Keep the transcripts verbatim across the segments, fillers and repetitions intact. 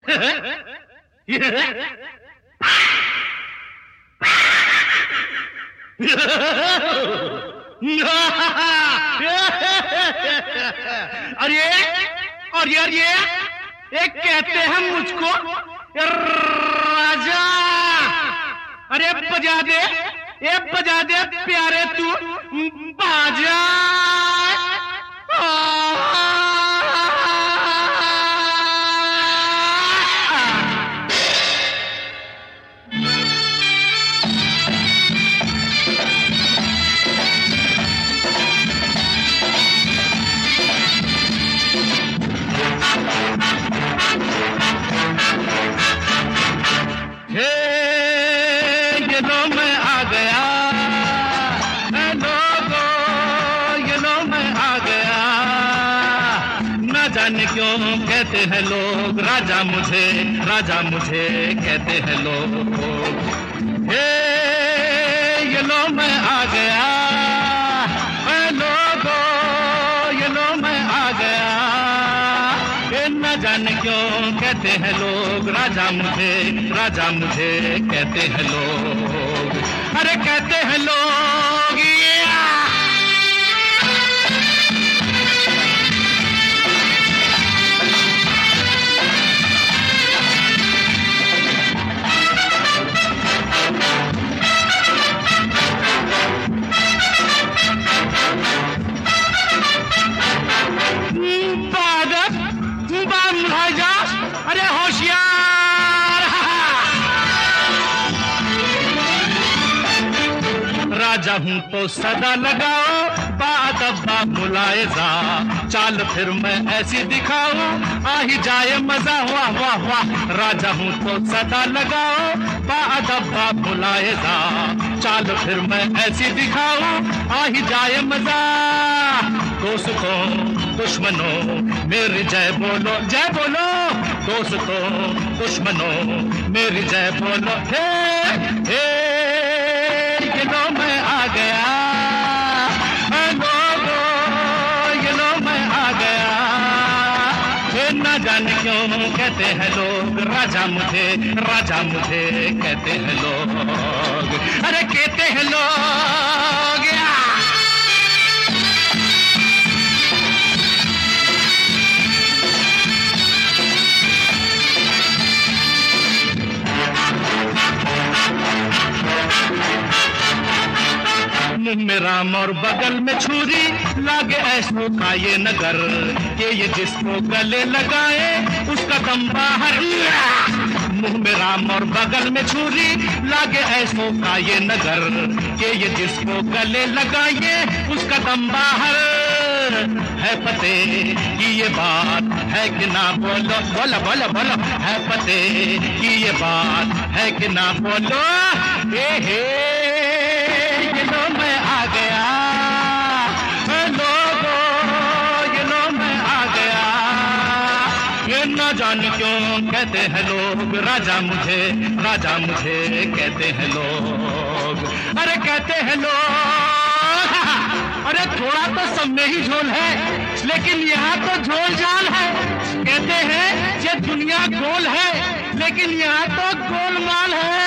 अरे और यार ये एक कहते हैं मुझको राजा। अरे बजा दे, ए बजा दे प्यारे तू बाजा। जाने क्यों कहते हैं लोग राजा मुझे, राजा मुझे कहते हैं लोग। हे ये लो मैं आ गया, ए लोगो ये लो मैं आ गया। ये न जाने क्यों कहते हैं लोग राजा मुझे, राजा मुझे कहते हैं लोग। अरे कहते हैं लोग ये अरे होशियार। राजा हूँ तो सदा लगाओ बादब्बा मुलायजा, चाल फिर मैं ऐसी दिखाऊं आ ही जाए मजा। वाह वाह वाह। राजा हूँ तो सदा लगाओ बादब्बा मुलायजा, चाल फिर मैं ऐसी दिखाऊं आ ही जाए मजा। दोस्तों दुश्मनों मेरी जय बोलो, जय बोलो। दोस्तों दुश्मनों मेरी जय बोलो। हे हे ये लो मैं आ गया, लोगो ये लो मैं आ गया। हे न जाने क्यों कहते हैं लोग राजा मुझे, राजा मुझे कहते हैं लोग। अरे कहते हैं लोग मुंह में राम और बगल में छुरी, लागे ऐसो का ये नगर कि ये जिसको गले लगाए उसका दम बाहर। मुंह में राम और बगल में छुरी, लागे ऐसो का ये नगर कि ये जिसको गले लगाए उसका दम बाहर। है पते की ये बात है कि ना बोलो, बोलो बोलो बोलो। है पते की ये बात है कि ना बोलो। हे हे ये लो मैं आ गया, लोगो ये लो मैं आ गया। ये न जाने क्यों कहते हैं लोग राजा मुझे, राजा मुझे कहते हैं लोग। अरे कहते हैं लोग अरे थोड़ा तो सब में ही झोल है, लेकिन यहाँ तो झोल झाल है। कहते हैं ये दुनिया गोल है, लेकिन यहाँ तो गोलमाल है।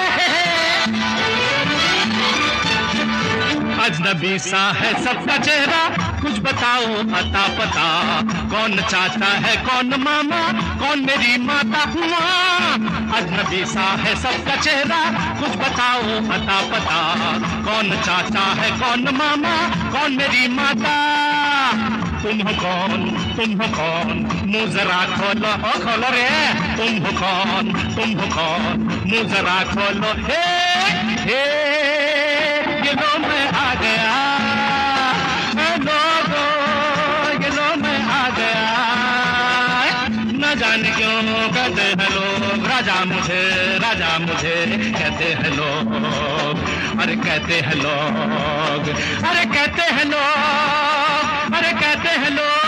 अजनबी सा है सबका चेहरा, कुछ बताओ अता पता। कौन चाचा है कौन मामा, कौन मेरी माता हुआ। अजनबी सा है सबका चेहरा, कुछ बताओ अता पता। कौन चाचा है कौन मामा, कौन मेरी माता। तुम हो कौन, तुम हो कौन, मुँह जरा खोलो, ओ खोलो रे। तुम हो कौन, तुम हो कौन, मुँह जरा खोलो। हे हे ये लो मैं आ गया, लोगो ये लो मैं आ गया। न जाने क्यों कहते हैं लोग राजा मुझे, राजा मुझे कहते हैं लोग। अरे कहते हैं लोग, अरे कहते हैं लोग, अरे कहते हैं लोग।